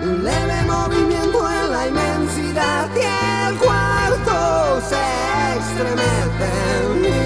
Un leve movimiento en la inmensidad y el cuarto se estremece.